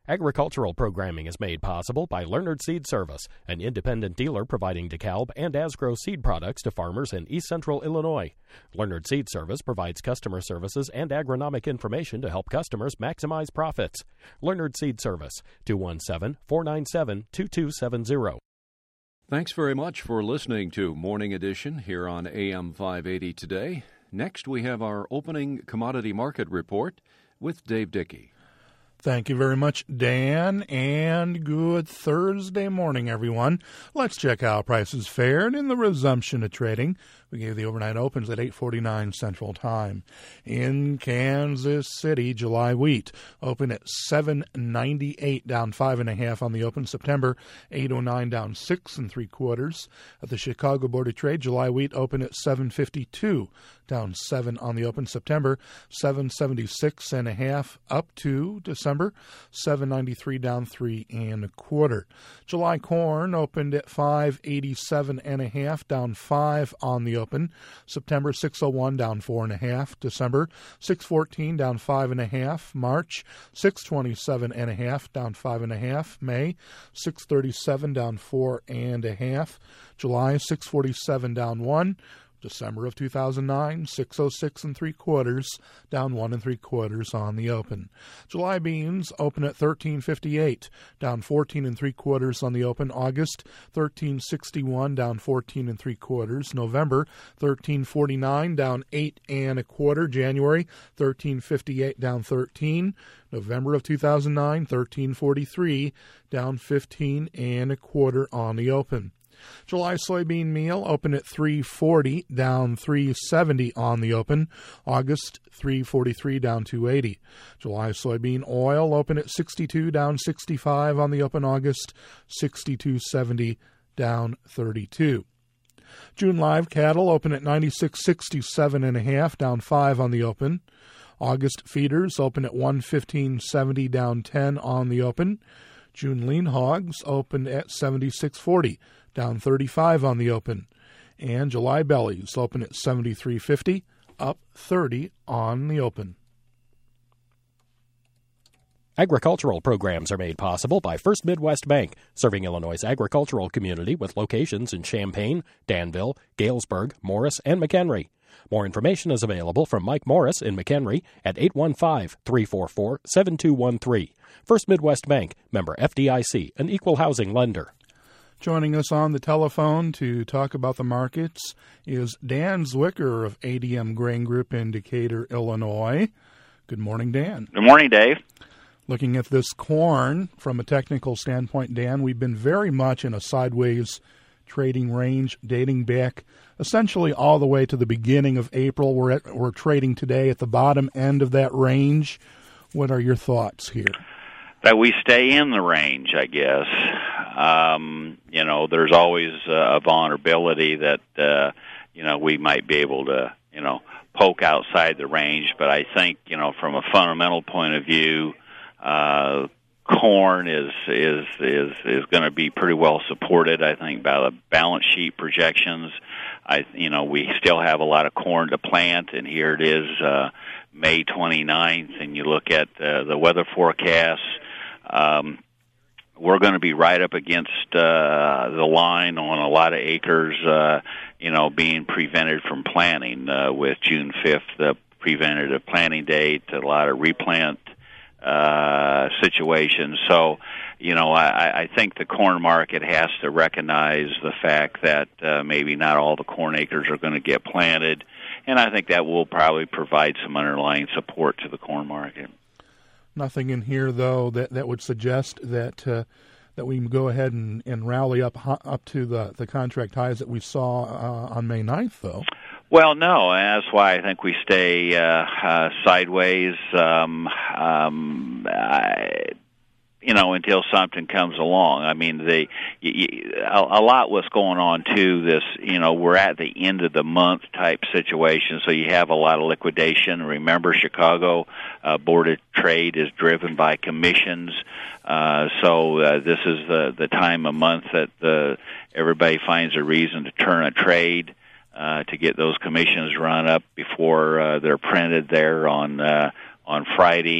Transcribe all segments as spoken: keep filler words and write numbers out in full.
Agricultural programming is made possible by Leonard Seed Service, an independent dealer providing DeKalb and Asgrow seed products to farmers in East Central Illinois. Leonard Seed Service provides customer services and agronomic information to help customers maximize profits. Leonard Seed Service, two one seven, four nine seven, two two seven zero. Thanks very much for listening to Morning Edition here on A M five eighty today. Next, we have our opening commodity market report with Dave Dickey. Thank you very much, Dan, and good Thursday morning, everyone. Let's check how prices fared in the resumption of trading. We gave the overnight opens at eight forty-nine Central Time. In Kansas City, July wheat opened at seven ninety-eight, down five and a half on the open. September eight oh nine, down six and three quarters. At the Chicago Board of Trade, July wheat opened at seven fifty-two, down seven on the open. September seven seventy-six and a half, up to December seven ninety-three, down three and a quarter. July corn opened at five eighty-seven and a half, down five on the open. September six oh one, down four and a half. December six fourteen, down five and a half. March six twenty-seven and a half, down five and a half. May six thirty-seven, down four and a half. July six forty-seven, down one. December of two thousand nine, six oh six and three quarters, down one and three quarters on the open. July beans open at thirteen fifty-eight, down fourteen and three quarters on the open. August thirteen sixty-one, down fourteen and three quarters. November thirteen forty-nine, down eight and a quarter. January thirteen fifty-eight, down thirteen. November of two thousand nine, thirteen forty-three, down fifteen and a quarter on the open. July soybean meal opened at three forty, down three seventy on the open. August three forty-three, down two eighty. July soybean oil opened at sixty-two, down sixty-five on the open. August sixty-two seventy, down thirty-two. June live cattle opened at ninety-six sixty-seven and a half, down five on the open. August feeders opened at one fifteen seventy, down ten on the open. June lean hogs opened at seventy-six forty, down thirty-five on the open. And July bellies open at seventy-three fifty, up thirty on the open. Agricultural programs are made possible by First Midwest Bank, serving Illinois' agricultural community with locations in Champaign, Danville, Galesburg, Morris, and McHenry. More information is available from Mike Morris in McHenry at eight one five, three four four, seven two one three. First Midwest Bank, member F D I C, an equal housing lender. Joining us on the telephone to talk about the markets is Dan Zwicker of A D M Grain Group in Decatur, Illinois. Good morning, Dan. Good morning, Dave. Looking at this corn from a technical standpoint, Dan, we've been very much in a sideways trading range dating back essentially all the way to the beginning of April. We're at, we're trading today at the bottom end of that range. What are your thoughts here? That we stay in the range, I guess. Um, you know, there's always uh, a vulnerability that, uh, you know, we might be able to, you know, poke outside the range. But I think, you know, from a fundamental point of view, uh, corn is is is is going to be pretty well supported, I think, by the balance sheet projections. I, you know, we still have a lot of corn to plant, and here it is, uh, May twenty-ninth, and you look at uh, the weather forecasts. Um, we're going to be right up against uh, the line on a lot of acres, uh, you know, being prevented from planting uh, with June fifth, the preventative planting date, a lot of replant uh, situations. So, you know, I, I think the corn market has to recognize the fact that uh, maybe not all the corn acres are going to get planted, and I think that will probably provide some underlying support to the corn market. Nothing in here, though, that, that would suggest that uh, that we can go ahead and, and rally up up to the, the contract highs that we saw uh, on May ninth, though. Well, no, and that's why I think we stay uh, uh, sideways, um, um, I, you know, until something comes along. I mean, the y- y- a, a lot was going on, too, this, you know, we're at the end of the month type situation, so you have a lot of liquidation. Remember, Chicago uh, Board of Trade is driven by commissions, uh, so uh, this is the, the time of month that the, everybody finds a reason to turn a trade. Uh, to get those commissions run up before uh, they're printed there on uh, on Friday.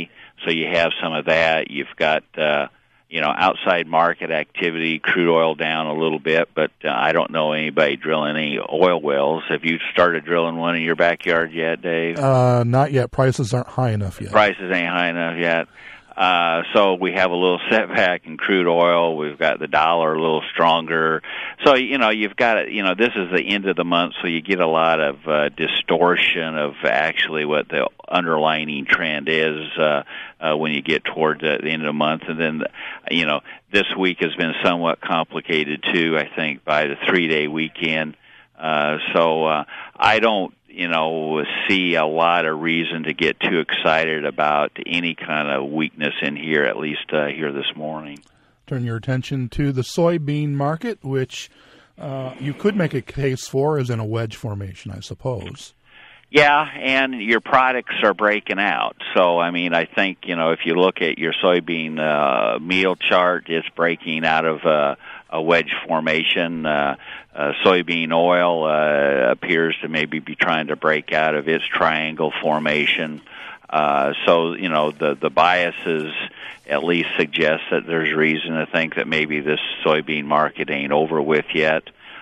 so you have some of that. You've got, uh, you know, outside market activity, crude oil down a little bit, but uh, I don't know anybody drilling any oil wells. Have you started drilling one in your backyard yet, Dave? Uh, not yet. Prices aren't high enough yet. Prices ain't high enough yet. Uh, so we have a little setback in crude oil. We've got the dollar a little stronger. So, you know, you've got, you know, this is the end of the month, so you get a lot of uh, distortion of actually what the underlying trend is uh, uh, when you get toward the, the end of the month. And then, you know, this week has been somewhat complicated, too, I think, by the three-day weekend. Uh, so uh, I don't, you know, see a lot of reason to get too excited about any kind of weakness in here, at least uh, here this morning. Turn your attention to the soybean market, which uh, you could make a case for as in a wedge formation, I suppose. Yeah, and your products are breaking out. So, I mean, I think, you know, if you look at your soybean uh, meal chart, it's breaking out of uh, a wedge formation. Uh, uh, soybean oil uh, appears to maybe be trying to break out of its triangle formation. Uh, so, you know, the, the biases at least suggest that there's reason to think that maybe this soybean market ain't over with yet.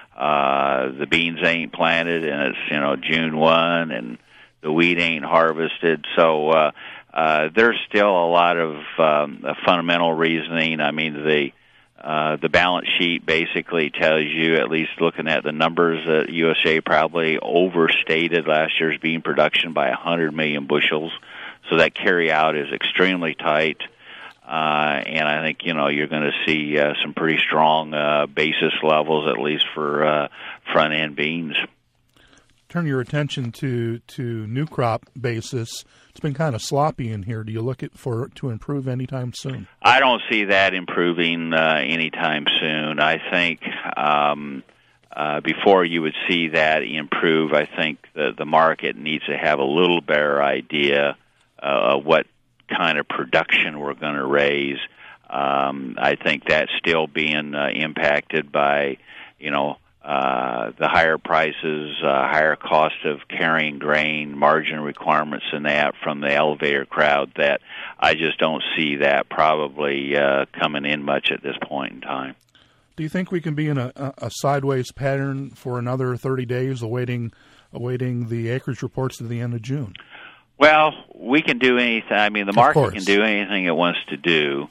Uh, the beans ain't planted, and it's, you know, June first, and the wheat ain't harvested. So uh, uh, there's still a lot of um, fundamental reasoning. I mean, the uh, the balance sheet basically tells you, at least looking at the numbers, that U S A probably overstated last year's bean production by one hundred million bushels. So that carry-out is extremely tight. Uh, and I think, you know, you're going to see uh, some pretty strong uh, basis levels, at least for uh, front-end beans. Turn your attention to, to new crop basis. It's been kind of sloppy in here. Do you look at for to improve anytime soon? I don't see that improving uh, anytime soon. I think um, uh, before you would see that improve, I think the, the market needs to have a little better idea uh, of what kind of production we're going to raise. Um, I think that's still being uh, impacted by, you know, uh, the higher prices, uh, higher cost of carrying grain, margin requirements and that from the elevator crowd, that I just don't see that probably uh, coming in much at this point in time. Do you think we can be in a, a sideways pattern for another thirty days awaiting awaiting the acreage reports at the end of June? Well, we can do anything. I mean, the market can do anything it wants to do,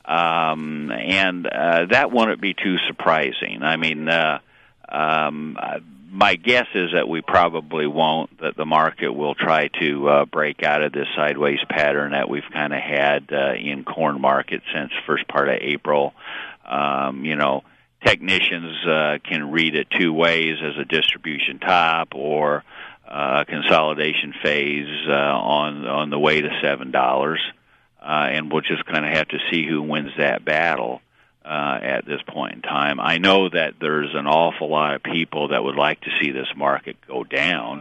um, and uh, that wouldn't be too surprising. I mean, uh, um, my guess is that we probably won't, that the market will try to uh, break out of this sideways pattern that we've kind of had uh, in corn market since first part of April. Um, you know, technicians uh, can read it two ways, as a distribution top or Uh, consolidation phase uh, on on the way to seven dollars, uh, and we'll just kind of have to see who wins that battle uh, at this point in time. I know that there's an awful lot of people that would like to see this market go down.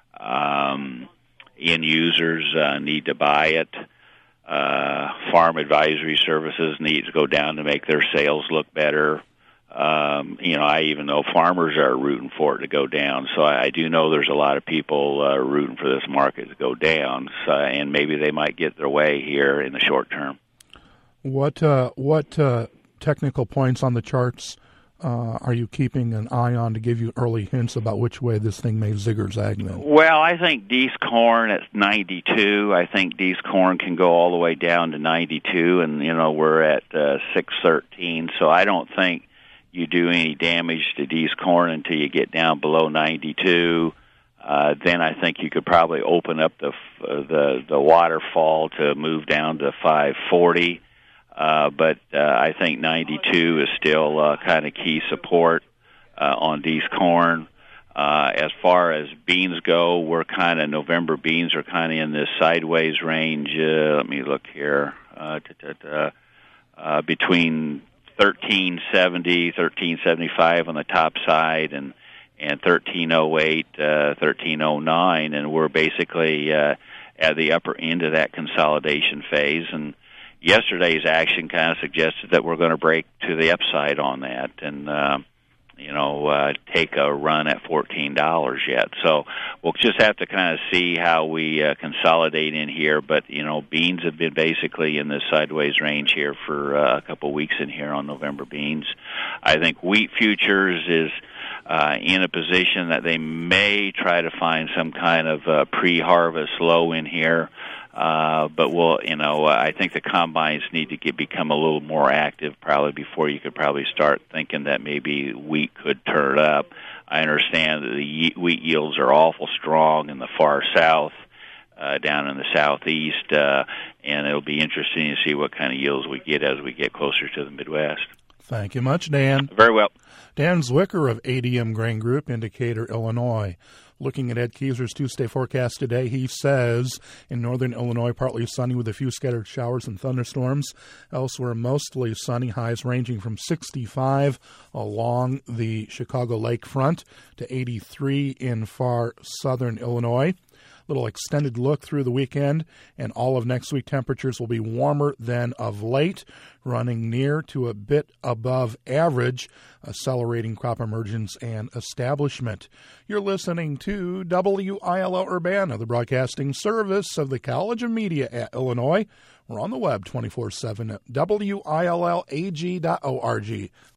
Um, end users uh, need to buy it. Uh, farm advisory services need to go down to make their sales look better. Um, you know, I even know farmers are rooting for it to go down. So I, I do know there's a lot of people uh, rooting for this market to go down, so, and maybe they might get their way here in the short term. What uh, what uh, technical points on the charts uh, are you keeping an eye on to give you early hints about which way this thing may zig or zag then? Well, I think Dees corn at ninety-two. I think Dees corn can go all the way down to ninety-two, and, you know, we're at uh, six thirteen, so I don't think you do any damage to Dees corn until you get down below ninety-two. Uh, then I think you could probably open up the uh, the the waterfall to move down to five forty. Uh, but uh, I think ninety-two is still uh, kind of key support uh, on Dees corn. Uh, as far as beans go, we're kind of November beans are kind of in this sideways range. Uh, let me look here. Uh, uh, between thirteen seventy, thirteen seventy-five on the top side, and and thirteen oh eight, uh, thirteen oh nine, and we're basically uh, at the upper end of that consolidation phase. And yesterday's action kind of suggested that we're going to break to the upside on that, and uh, you know, uh, take a run at fourteen dollars yet. So we'll just have to kind of see how we uh, consolidate in here. But, you know, beans have been basically in this sideways range here for uh, a couple of weeks in here on November beans. I think wheat futures is uh, in a position that they may try to find some kind of uh, pre-harvest low in here. Uh, but we'll, you know, uh, I think the combines need to get, become a little more active probably before you could probably start thinking that maybe wheat could turn up. I understand that the ye- wheat yields are awful strong in the far south, uh, down in the southeast, uh, and it'll be interesting to see what kind of yields we get as we get closer to the Midwest. Thank you much, Dan. Very well. Dan Zwicker of A D M Grain Group, Indicator, Illinois. Looking at Ed Kieser's Tuesday forecast today, he says in northern Illinois, partly sunny with a few scattered showers and thunderstorms. Elsewhere, mostly sunny, highs ranging from sixty-five along the Chicago lakefront to eighty-three in far southern Illinois. Little extended look through the weekend, and all of next week temperatures will be warmer than of late, running near to a bit above average, accelerating crop emergence and establishment. You're listening to W I L L Urbana, the broadcasting service of the College of Media at Illinois. We're on the web twenty-four seven at W I L L A G dot org.